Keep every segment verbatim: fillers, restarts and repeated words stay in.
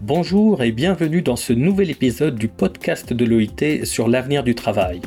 Bonjour et bienvenue dans ce nouvel épisode du podcast de l'O I T sur l'avenir du travail.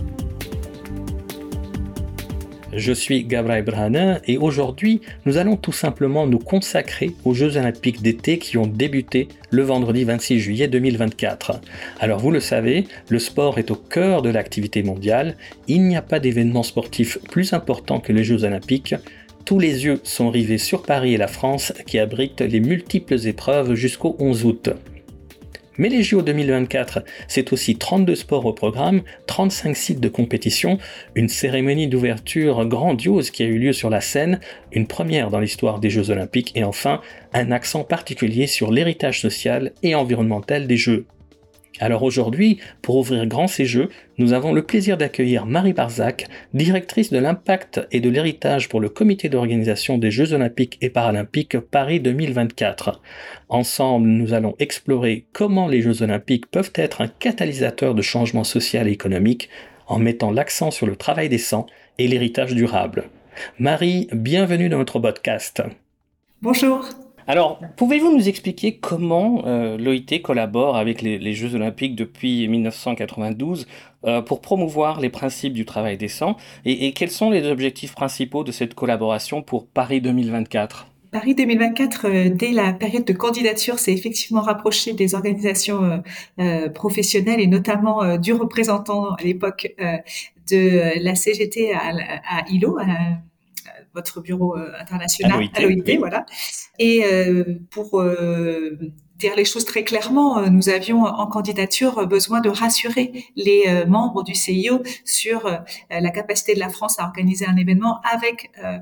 Je suis Gabriel Branin et aujourd'hui, nous allons tout simplement nous consacrer aux Jeux Olympiques d'été qui ont débuté le vendredi vingt-six juillet deux mille vingt-quatre. Alors vous le savez, le sport est au cœur de l'activité mondiale. Il n'y a pas d'événement sportif plus important que les Jeux Olympiques. Tous les yeux sont rivés sur Paris et la France qui abritent les multiples épreuves jusqu'au onze août. Mais les J O deux mille vingt-quatre, c'est aussi trente-deux sports au programme, trente-cinq sites de compétition, une cérémonie d'ouverture grandiose qui a eu lieu sur la Seine, une première dans l'histoire des Jeux Olympiques et enfin un accent particulier sur l'héritage social et environnemental des Jeux. Alors aujourd'hui, pour ouvrir grand ces Jeux, nous avons le plaisir d'accueillir Marie Barzac, directrice de l'impact et de l'héritage pour le comité d'organisation des Jeux Olympiques et Paralympiques Paris deux mille vingt-quatre. Ensemble, nous allons explorer comment les Jeux Olympiques peuvent être un catalyseur de changement social et économique en mettant l'accent sur le travail décent et l'héritage durable. Marie, bienvenue dans notre podcast. Bonjour. Alors, pouvez-vous nous expliquer comment euh, l'O I T collabore avec les, les Jeux Olympiques depuis dix-neuf cent quatre-vingt-douze euh, pour promouvoir les principes du travail décent et, et quels sont les objectifs principaux de cette collaboration pour Paris deux mille vingt-quatre ? Paris deux mille vingt-quatre, euh, dès la période de candidature, s'est effectivement rapproché des organisations euh, euh, professionnelles et notamment euh, du représentant à l'époque euh, de la C G T à, à I L O, à, votre bureau euh, international, à l'O I T, à l'O I T, oui. Voilà. Et euh, pour euh, dire les choses très clairement, euh, nous avions en candidature besoin de rassurer les euh, membres du C I O sur euh, la capacité de la France à organiser un événement avec euh,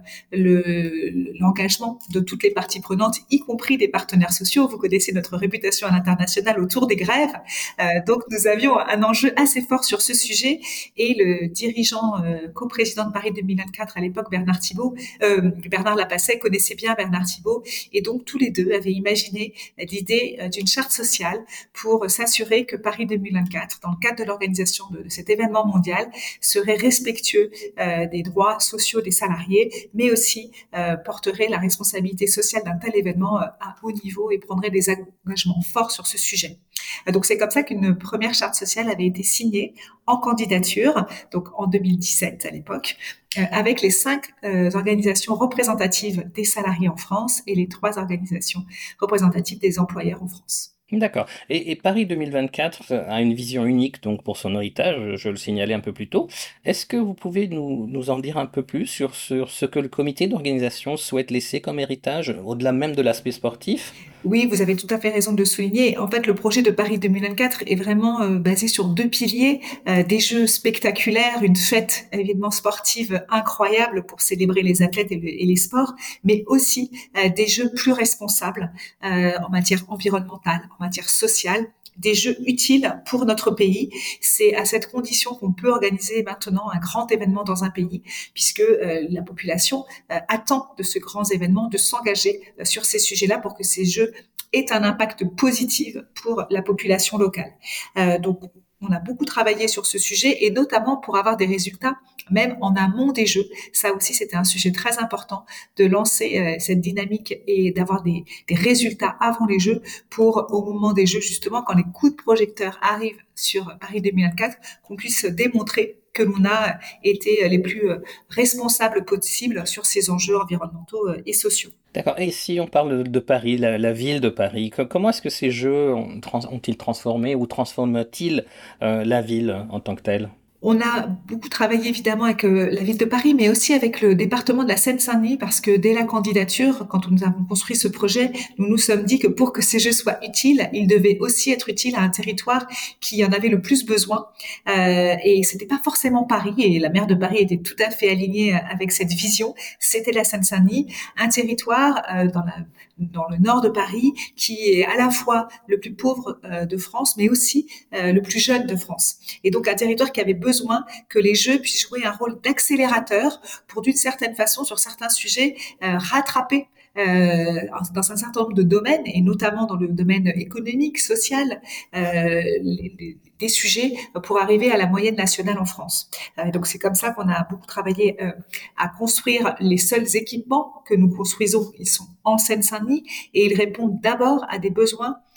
le, l'engagement de toutes les parties prenantes, y compris des partenaires sociaux. Vous connaissez notre réputation à l'international autour des grèves. Euh, donc, nous avions un enjeu assez fort sur ce sujet et le dirigeant euh, coprésident de Paris deux mille vingt-quatre à l'époque, Bernard Thibault, euh, Bernard Lapasset connaissait bien Bernard Thibault et donc tous les deux avaient imaginé l'idée d'une charte sociale pour s'assurer que Paris deux mille vingt-quatre, dans le cadre de l'organisation de, de cet événement mondial, serait respectueux euh, des droits sociaux des salariés, mais aussi euh, porterait la responsabilité sociale d'un tel événement euh, à haut niveau et prendrait des engagements forts sur ce sujet. Donc c'est comme ça qu'une première charte sociale avait été signée en candidature, donc en deux mille dix-sept à l'époque, euh, avec les cinq euh, organisations représentatives des salariés en France et les trois organisations représentatives des employeurs en France. D'accord. Et, et Paris deux mille vingt-quatre a une vision unique donc pour son héritage, je le signalais un peu plus tôt. Est-ce que vous pouvez nous, nous en dire un peu plus sur, sur ce que le comité d'organisation souhaite laisser comme héritage, au-delà même de l'aspect sportif ? Oui, vous avez tout à fait raison de souligner. En fait, le projet de Paris deux mille vingt-quatre est vraiment euh, basé sur deux piliers, euh, des jeux spectaculaires, une fête évidemment sportive incroyable pour célébrer les athlètes et, le, et les sports, mais aussi euh, des jeux plus responsables euh, en matière environnementale, en matière sociale, des jeux utiles pour notre pays. C'est à cette condition qu'on peut organiser maintenant un grand événement dans un pays, puisque euh, la population euh, attend de ce grand événement de s'engager euh, sur ces sujets-là pour que ces jeux aient un impact positif pour la population locale. Euh, donc, on a beaucoup travaillé sur ce sujet et notamment pour avoir des résultats même en amont des Jeux. Ça aussi, c'était un sujet très important de lancer euh, cette dynamique et d'avoir des, des résultats avant les Jeux pour, au moment des Jeux, justement, quand les coups de projecteur arrivent sur Paris deux mille vingt-quatre, qu'on puisse démontrer que l'on a été les plus responsables possibles sur ces enjeux environnementaux et sociaux. D'accord. Et si on parle de Paris, la, la ville de Paris, comment est-ce que ces Jeux ont, ont-ils transformé ou transforment-ils euh, la ville en tant que telle ? On a beaucoup travaillé évidemment avec euh, la ville de Paris, mais aussi avec le département de la Seine-Saint-Denis, parce que dès la candidature, quand nous avons construit ce projet, nous nous sommes dit que pour que ces Jeux soient utiles, ils devaient aussi être utiles à un territoire qui en avait le plus besoin. Euh, et c'était pas forcément Paris, et la maire de Paris était tout à fait alignée avec cette vision. C'était la Seine-Saint-Denis, un territoire euh, dans, la, dans le nord de Paris qui est à la fois le plus pauvre euh, de France, mais aussi euh, le plus jeune de France. Et donc un territoire qui avait besoin que les Jeux puissent jouer un rôle d'accélérateur pour, d'une certaine façon, sur certains sujets, euh, rattraper euh, dans un certain nombre de domaines, et notamment dans le domaine économique, social, euh, les, les, des sujets pour arriver à la moyenne nationale en France. Euh, donc c'est comme ça qu'on a beaucoup travaillé euh, à construire les seuls équipements que nous construisons. Ils sont en Seine-Saint-Denis et ils répondent d'abord à des besoins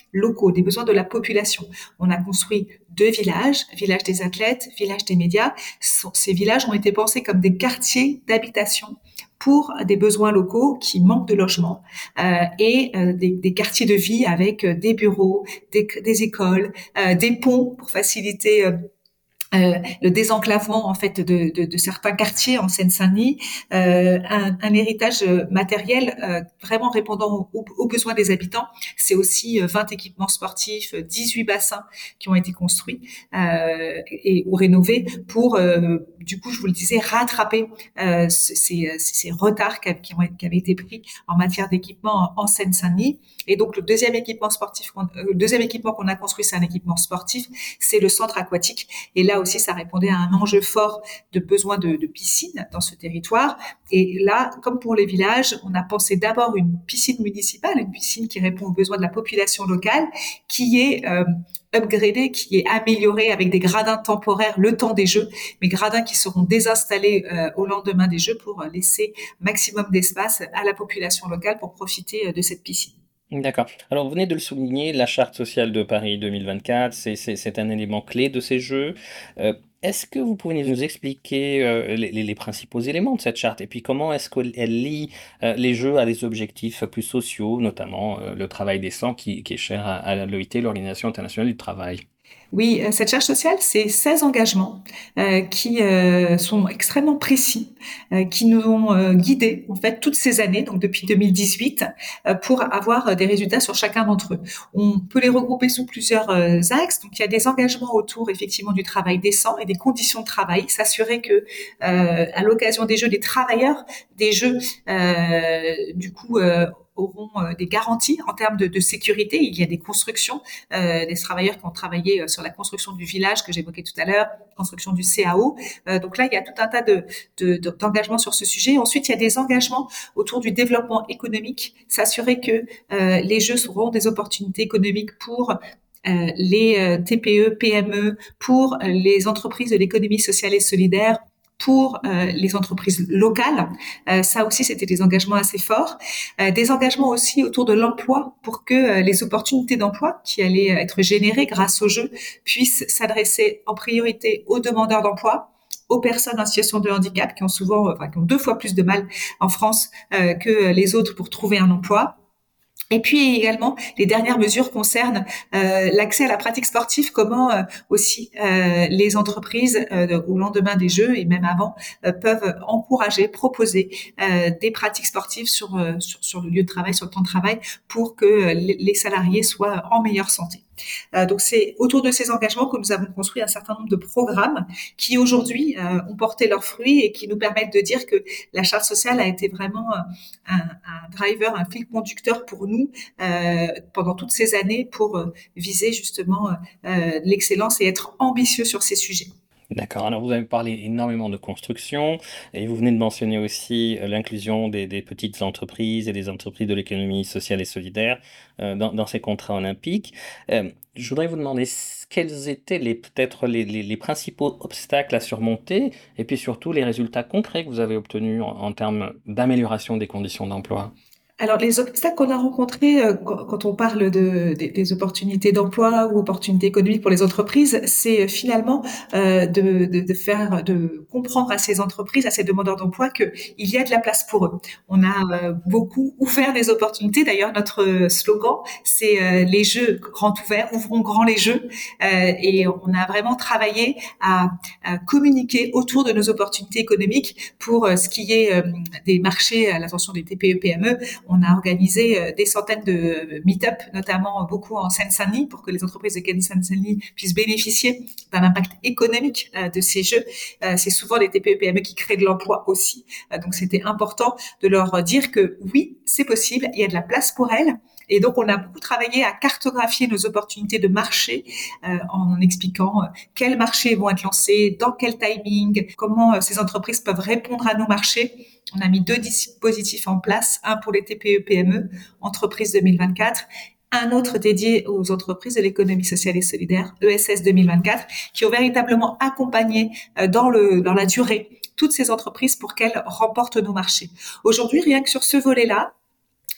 locaux, des besoins de la population. On a construit deux villages, village des athlètes, village des médias. Ces villages ont été pensés comme des quartiers d'habitation pour des besoins locaux qui manquent de logement euh, et euh, des, des quartiers de vie avec euh, des bureaux, des, des écoles, euh, des ponts pour faciliter euh, Euh, le désenclavement en fait de, de, de certains quartiers en Seine-Saint-Denis, euh, un, un héritage matériel euh, vraiment répondant aux, aux besoins des habitants. C'est aussi vingt équipements sportifs, dix-huit bassins qui ont été construits euh, et ou rénovés pour, euh, du coup, je vous le disais, rattraper euh, ces, ces retards qui, qui, ont, qui avaient été pris en matière d'équipement en, en Seine-Saint-Denis. Et donc le deuxième équipement sportif, qu'on, euh, le deuxième équipement qu'on a construit, c'est un équipement sportif, c'est le centre aquatique. Et là aussi, ça répondait à un enjeu fort de besoin de, de piscine dans ce territoire. Et là, comme pour les villages, on a pensé d'abord une piscine municipale, une piscine qui répond aux besoins de la population locale, qui est euh, upgradée, qui est améliorée avec des gradins temporaires le temps des Jeux, mais gradins qui seront désinstallés euh, au lendemain des Jeux pour laisser maximum d'espace à la population locale pour profiter de cette piscine. D'accord. Alors, vous venez de le souligner, la Charte sociale de Paris deux mille vingt-quatre, c'est, c'est, c'est un élément clé de ces Jeux. Euh, est-ce que vous pouvez nous expliquer euh, les, les principaux éléments de cette charte et puis comment est-ce qu'elle lie euh, les Jeux à des objectifs plus sociaux, notamment euh, le travail décent qui, qui est cher à, à l'O I T, l'Organisation internationale du travail? Oui, cette charge sociale, c'est seize engagements euh, qui euh, sont extrêmement précis, euh, qui nous ont euh, guidés en fait toutes ces années, donc depuis deux mille dix-huit, euh, pour avoir des résultats sur chacun d'entre eux. On peut les regrouper sous plusieurs euh, axes. Donc il y a des engagements autour effectivement du travail décent et des conditions de travail, s'assurer que euh, à l'occasion des Jeux, des travailleurs des Jeux, euh, du coup euh, auront euh, des garanties en termes de, de sécurité. Il y a des constructions, euh, des travailleurs qui ont travaillé euh, sur la construction du village que j'évoquais tout à l'heure, construction du C A O. Euh, donc là, il y a tout un tas de, de, de, d'engagements sur ce sujet. Ensuite, il y a des engagements autour du développement économique, s'assurer que euh, les Jeux seront des opportunités économiques pour euh, les euh, T P E, P M E, pour euh, les entreprises de l'économie sociale et solidaire, pour euh, les entreprises locales. Euh, ça aussi, c'était des engagements assez forts. Euh, des engagements aussi autour de l'emploi pour que euh, les opportunités d'emploi qui allaient être générées grâce au jeu puissent s'adresser en priorité aux demandeurs d'emploi, aux personnes en situation de handicap qui ont souvent, enfin, qui ont deux fois plus de mal en France euh, que les autres pour trouver un emploi. Et puis également, les dernières mesures concernent euh, l'accès à la pratique sportive, comment euh, aussi euh, les entreprises euh, au lendemain des Jeux et même avant euh, peuvent encourager, proposer euh, des pratiques sportives sur, euh, sur sur le lieu de travail, sur le temps de travail, pour que euh, les salariés soient en meilleure santé. Euh, donc c'est autour de ces engagements que nous avons construit un certain nombre de programmes qui aujourd'hui euh, ont porté leurs fruits et qui nous permettent de dire que la charte sociale a été vraiment un, un driver, un fil conducteur pour nous euh, pendant toutes ces années pour euh, viser justement euh, l'excellence et être ambitieux sur ces sujets. D'accord. Alors, vous avez parlé énormément de construction et vous venez de mentionner aussi euh, l'inclusion des, des petites entreprises et des entreprises de l'économie sociale et solidaire euh, dans, dans ces contrats olympiques. Euh, je voudrais vous demander s- quels étaient les, peut-être les, les, les principaux obstacles à surmonter et puis surtout les résultats concrets que vous avez obtenus en, en termes d'amélioration des conditions d'emploi. Alors, les obstacles qu'on a rencontrés euh, quand quand on parle de, des, des opportunités d'emploi ou opportunités économiques pour les entreprises, c'est euh, finalement euh, de, de, de faire, de comprendre à ces entreprises, à ces demandeurs d'emploi qu'il y a de la place pour eux. On a euh, beaucoup ouvert des opportunités. D'ailleurs, notre slogan, c'est euh, les jeux grand ouverts, ouvrons grand les jeux. Euh, et on a vraiment travaillé à, à communiquer autour de nos opportunités économiques pour euh, ce qui est euh, des marchés à l'attention des T P E P M E. On a organisé des centaines de meet-up, notamment beaucoup en Seine-Saint-Denis, pour que les entreprises de Seine-Saint-Denis puissent bénéficier d'un impact économique de ces jeux. C'est souvent les T P E P M E qui créent de l'emploi aussi. Donc, c'était important de leur dire que oui, c'est possible, il y a de la place pour elles. Et donc, on a beaucoup travaillé à cartographier nos opportunités de marché euh, en expliquant euh, quels marchés vont être lancés, dans quel timing, comment euh, ces entreprises peuvent répondre à nos marchés. On a mis deux dispositifs en place, un pour les T P E P M E, Entreprises deux mille vingt-quatre, un autre dédié aux entreprises de l'économie sociale et solidaire, E S S deux mille vingt-quatre, qui ont véritablement accompagné euh, dans, le, dans la durée toutes ces entreprises pour qu'elles remportent nos marchés. Aujourd'hui, rien que sur ce volet-là,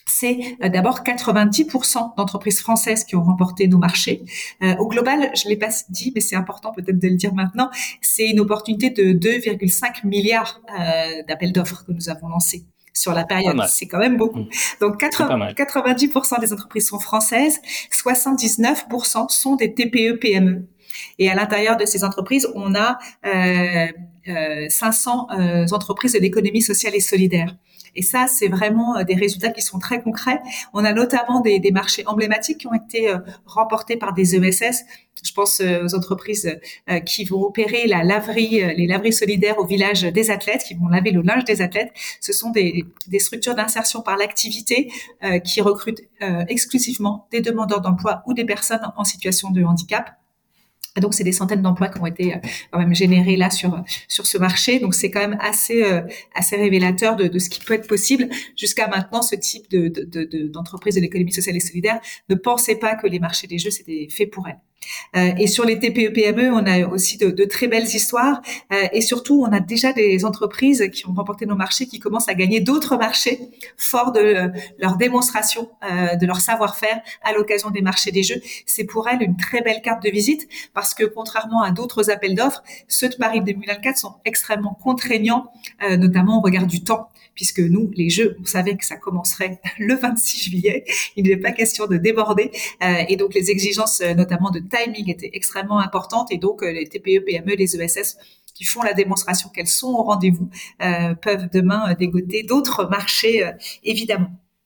c'est euh, d'abord quatre-vingt-dix pour cent d'entreprises françaises qui ont remporté nos marchés. Euh, au global, je l'ai pas dit, mais c'est important peut-être de le dire maintenant, c'est une opportunité de deux virgule cinq milliards euh, d'appels d'offres que nous avons lancés sur la Pas période. mal. C'est quand même beaucoup. Mmh. Donc C'est pas mal. quatre-vingt-dix pour cent des entreprises sont françaises, soixante-dix-neuf pour cent sont des T P E P M E. Et à l'intérieur de ces entreprises, on a euh, euh, cinq cents euh, entreprises de l'économie sociale et solidaire. Et ça, c'est vraiment des résultats qui sont très concrets. On a notamment des, des marchés emblématiques qui ont été euh, remportés par des E S S. Je pense euh, aux entreprises euh, qui vont opérer la laverie, euh, les laveries solidaires au village des athlètes, qui vont laver le linge des athlètes. Ce sont des, des structures d'insertion par l'activité euh, qui recrutent euh, exclusivement des demandeurs d'emploi ou des personnes en situation de handicap. Donc, c'est des centaines d'emplois qui ont été euh, quand même générés là sur sur ce marché. Donc, c'est quand même assez euh, assez révélateur de, de ce qui peut être possible. Jusqu'à maintenant, ce type de, de, de d'entreprise de l'économie sociale et solidaire ne pensait pas que les marchés des jeux c'était fait pour elles. Euh, et sur les T P E P M E, on a aussi de, de très belles histoires. Euh, et surtout, on a déjà des entreprises qui ont remporté nos marchés, qui commencent à gagner d'autres marchés, fort de euh, leur démonstration, euh, de leur savoir-faire à l'occasion des marchés des jeux. C'est pour elles une très belle carte de visite, parce que contrairement à d'autres appels d'offres, ceux de Paris deux mille vingt-quatre sont extrêmement contraignants, euh, notamment au regard du temps, puisque nous, les jeux, on savait que ça commencerait le vingt-six juillet. Il n'est pas question de déborder. Euh, et donc, les exigences, notamment de timing, étaient extrêmement importantes. Et donc, les T P E, P M E, les E S S qui font la démonstration qu'elles sont au rendez-vous euh, peuvent demain dégoter d'autres marchés, euh, évidemment.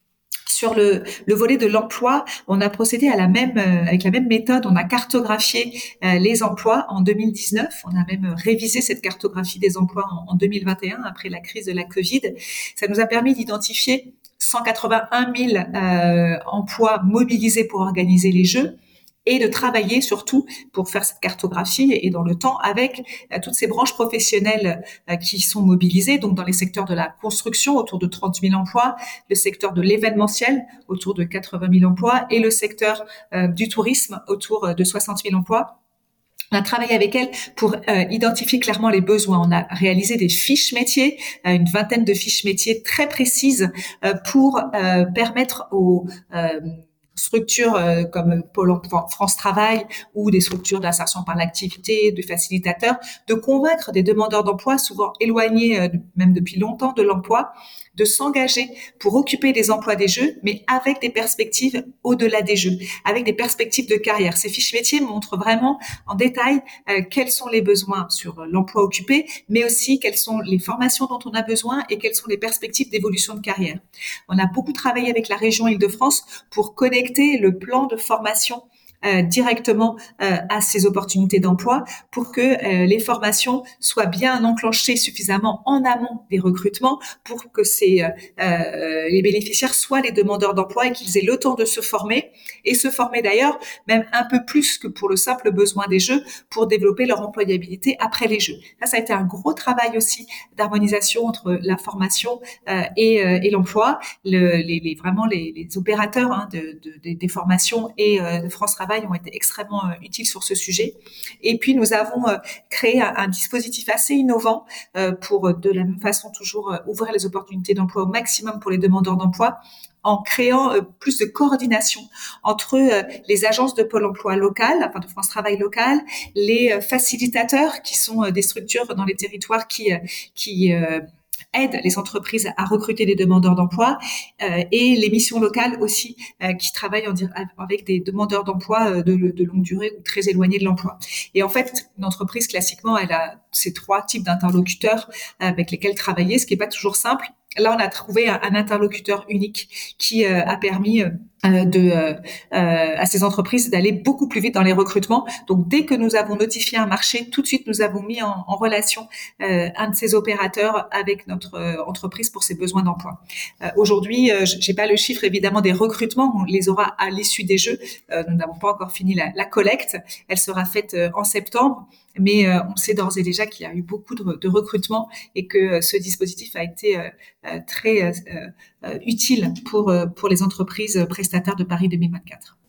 Sur le, le volet de l'emploi, on a procédé à la même, euh, avec la même méthode. On a cartographié euh, les emplois en deux mille dix-neuf. On a même révisé cette cartographie des emplois en, en deux mille vingt et un, après la crise de la Covid. Ça nous a permis d'identifier cent quatre-vingt-un mille euh, emplois mobilisés pour organiser les Jeux, et de travailler surtout pour faire cette cartographie et dans le temps avec euh, toutes ces branches professionnelles euh, qui sont mobilisées, donc dans les secteurs de la construction, autour de trente mille emplois, le secteur de l'événementiel, autour de quatre-vingt mille emplois, et le secteur euh, du tourisme, autour de soixante mille emplois. On a travaillé avec elle pour euh, identifier clairement les besoins. On a réalisé des fiches métiers, euh, une vingtaine de fiches métiers très précises euh, pour euh, permettre aux euh, structures euh, comme Pôle emploi, France Travail, ou des structures d'insertion par l'activité, de facilitateurs, de convaincre des demandeurs d'emploi, souvent éloignés euh, même depuis longtemps de l'emploi, de s'engager pour occuper les emplois des Jeux, mais avec des perspectives au-delà des Jeux, avec des perspectives de carrière. Ces fiches métiers montrent vraiment en détail euh, quels sont les besoins sur l'emploi occupé, mais aussi quelles sont les formations dont on a besoin et quelles sont les perspectives d'évolution de carrière. On a beaucoup travaillé avec la région Île-de-France pour connecter le plan de formation Euh, directement euh, à ces opportunités d'emploi, pour que euh, les formations soient bien enclenchées suffisamment en amont des recrutements, pour que ces, euh, euh, les bénéficiaires soient les demandeurs d'emploi et qu'ils aient le temps de se former, et se former d'ailleurs même un peu plus que pour le simple besoin des Jeux, pour développer leur employabilité après les Jeux. Ça, ça a été un gros travail aussi d'harmonisation entre la formation euh, et, euh, et l'emploi. Le, les, les, vraiment les, les opérateurs hein, de, de, de, des formations et euh, de France Travail ont été extrêmement euh, utiles sur ce sujet. Et puis, nous avons euh, créé un, un dispositif assez innovant euh, pour, de la même façon, toujours euh, ouvrir les opportunités d'emploi au maximum pour les demandeurs d'emploi, en créant euh, plus de coordination entre euh, les agences de Pôle emploi local, enfin de France Travail local, les euh, facilitateurs, qui sont euh, des structures dans les territoires qui, euh, qui euh, aide les entreprises à recruter des demandeurs d'emploi, euh, et les missions locales aussi euh, qui travaillent en, avec des demandeurs d'emploi euh, de, de longue durée ou très éloignés de l'emploi. Et en fait, une entreprise, classiquement, elle a ces trois types d'interlocuteurs avec lesquels travailler, ce qui n'est pas toujours simple. Là, on a trouvé un, un interlocuteur unique qui euh, a permis euh, de, euh, euh, à ces entreprises d'aller beaucoup plus vite dans les recrutements. Donc, dès que nous avons notifié un marché, tout de suite, nous avons mis en, en relation euh, un de ces opérateurs avec notre euh, entreprise pour ses besoins d'emploi. Euh, aujourd'hui, euh, j'ai pas le chiffre, évidemment, des recrutements. On les aura à l'issue des Jeux. Euh, nous n'avons pas encore fini la, la collecte. Elle sera faite euh, en septembre. Mais euh, on sait d'ores et déjà qu'il y a eu beaucoup de, de recrutements, et que euh, ce dispositif a été euh, très euh, euh, utile pour, euh, pour les entreprises prestataires de Paris deux mille vingt-quatre.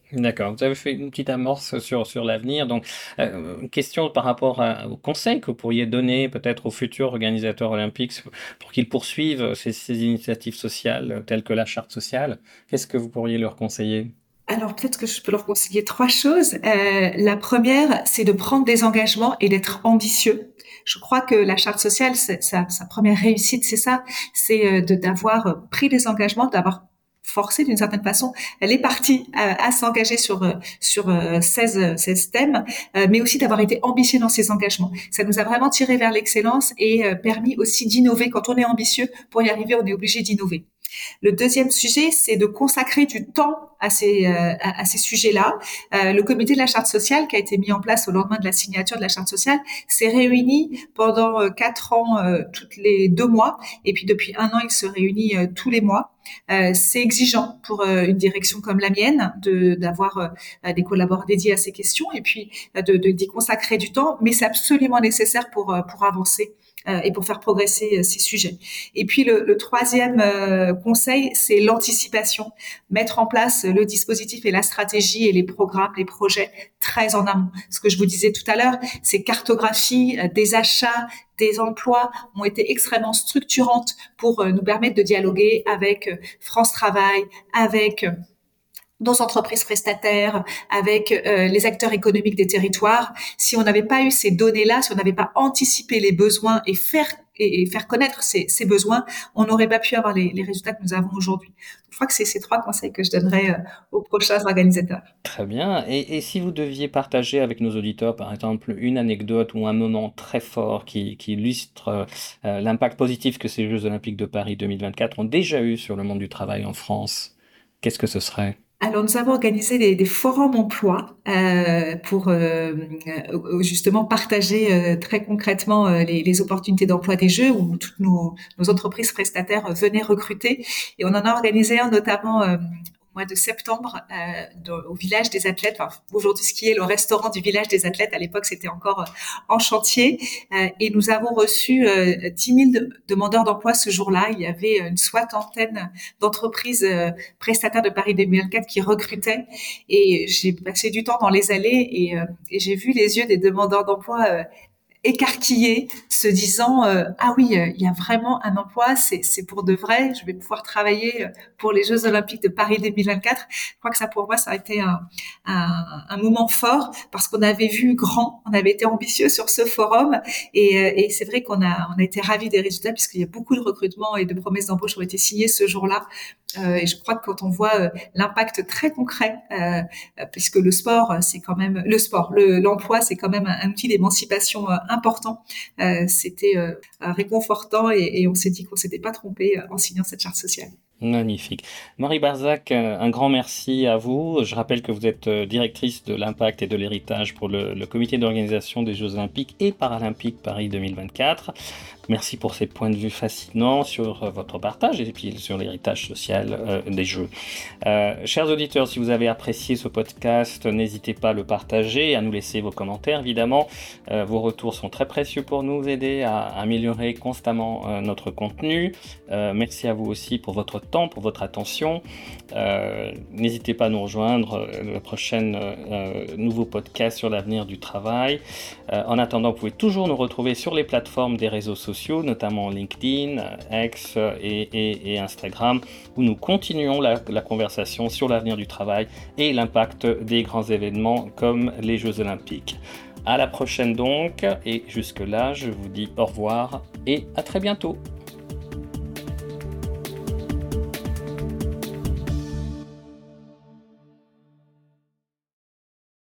D'accord, vous avez fait une petite amorce sur, sur l'avenir. Donc, euh, une question par rapport à- aux conseils que vous pourriez donner peut-être aux futurs organisateurs olympiques pour qu'ils poursuivent ces, ces initiatives sociales telles que la charte sociale. Qu'est-ce que vous pourriez leur conseiller? Alors peut-être que je peux leur conseiller trois choses. Euh, la première, c'est de prendre des engagements et d'être ambitieux. Je crois que la charte sociale, c'est, sa, sa première réussite, c'est ça, c'est euh, de d'avoir pris des engagements, d'avoir forcé d'une certaine façon les parties à, à s'engager sur euh, sur euh, seize, seize thèmes, euh, mais aussi d'avoir été ambitieux dans ces engagements. Ça nous a vraiment tiré vers l'excellence et euh, permis aussi d'innover. Quand on est ambitieux, pour y arriver, on est obligé d'innover. Le deuxième sujet, c'est de consacrer du temps à ces, euh, à, à ces sujets-là. Euh, le comité de la charte sociale, qui a été mis en place au lendemain de la signature de la charte sociale, s'est réuni pendant euh, quatre ans, euh, toutes les deux mois, et puis depuis un an, il se réunit euh, tous les mois. Euh, c'est exigeant pour euh, une direction comme la mienne de d'avoir euh, des collaborateurs dédiés à ces questions et puis euh, de, de d'y consacrer du temps, mais c'est absolument nécessaire pour euh, pour avancer euh, et pour faire progresser euh, ces sujets. Et puis le, le troisième euh, conseil, c'est l'anticipation, mettre en place le dispositif et la stratégie et les programmes, les projets très en amont. Ce que je vous disais tout à l'heure, ces cartographies euh, des achats, des emplois ont été extrêmement structurantes pour euh, nous permettre de dialoguer avec euh, France Travail, avec euh, nos entreprises prestataires, avec euh, les acteurs économiques des territoires. Si on n'avait pas eu ces données-là, si on n'avait pas anticipé les besoins et faire et, et faire connaître ces, ces besoins, on n'aurait pas pu avoir les, les résultats que nous avons aujourd'hui. Je crois que c'est ces trois conseils que je donnerais euh, aux prochains organisateurs. Très bien. Et, et si vous deviez partager avec nos auditeurs, par exemple, une anecdote ou un moment très fort qui, qui illustre euh, l'impact positif que ces Jeux Olympiques de Paris deux mille vingt-quatre ont déjà eu sur le monde du travail en France, qu'est-ce que ce serait? Alors, nous avons organisé des, des forums emploi euh, pour euh, euh, justement partager euh, très concrètement euh, les, les opportunités d'emploi des Jeux où toutes nos, nos entreprises prestataires venaient recruter. Et on en a organisé un notamment euh, au mois de septembre euh, dans- au village des athlètes. Enfin, aujourd'hui, ce qui est le restaurant du village des athlètes, à l'époque, c'était encore euh, en chantier. Euh, et nous avons reçu euh, dix mille de- demandeurs d'emploi ce jour-là. Il y avait une soixantaine d'entreprises euh, prestataires de Paris deux mille vingt-quatre qui recrutaient et j'ai passé du temps dans les allées et, euh, et j'ai vu les yeux des demandeurs d'emploi euh, écarquillés, se disant euh, ah oui, euh, il y a vraiment un emploi, c'est c'est pour de vrai, je vais pouvoir travailler euh, pour les Jeux Olympiques de Paris deux mille vingt-quatre. Je crois que ça pour moi ça a été un, un, un moment fort parce qu'on avait vu grand, on avait été ambitieux sur ce forum et, euh, et c'est vrai qu'on a on a été ravis des résultats puisqu'il y a beaucoup de recrutements et de promesses d'embauche ont été signées ce jour-là. Euh, et je crois que quand on voit euh, l'impact très concret, euh, euh, puisque le sport, euh, c'est quand même le sport, le, l'emploi, c'est quand même un, un outil d'émancipation euh, important. Euh, c'était euh, réconfortant et, et on s'est dit qu'on s'était pas trompé euh, en signant cette charte sociale. Magnifique. Marie Barzac, euh, un grand merci à vous. Je rappelle que vous êtes euh, directrice de l'impact et de l'héritage pour le, le comité d'organisation des Jeux Olympiques et Paralympiques Paris deux mille vingt-quatre. Merci pour ces points de vue fascinants sur euh, votre partage et puis sur l'héritage social euh, des Jeux. Euh, chers auditeurs, si vous avez apprécié ce podcast, n'hésitez pas à le partager et à nous laisser vos commentaires. Évidemment, euh, vos retours sont très précieux pour nous aider à améliorer constamment euh, notre contenu. Euh, merci à vous aussi pour votre temps, pour votre attention. Euh, n'hésitez pas à nous rejoindre euh, le prochain euh, nouveau podcast sur l'avenir du travail. Euh, en attendant, vous pouvez toujours nous retrouver sur les plateformes des réseaux sociaux, notamment LinkedIn, X et, et, et Instagram, où nous continuons la, la conversation sur l'avenir du travail et l'impact des grands événements comme les Jeux Olympiques. À la prochaine donc, et jusque-là, je vous dis au revoir et à très bientôt.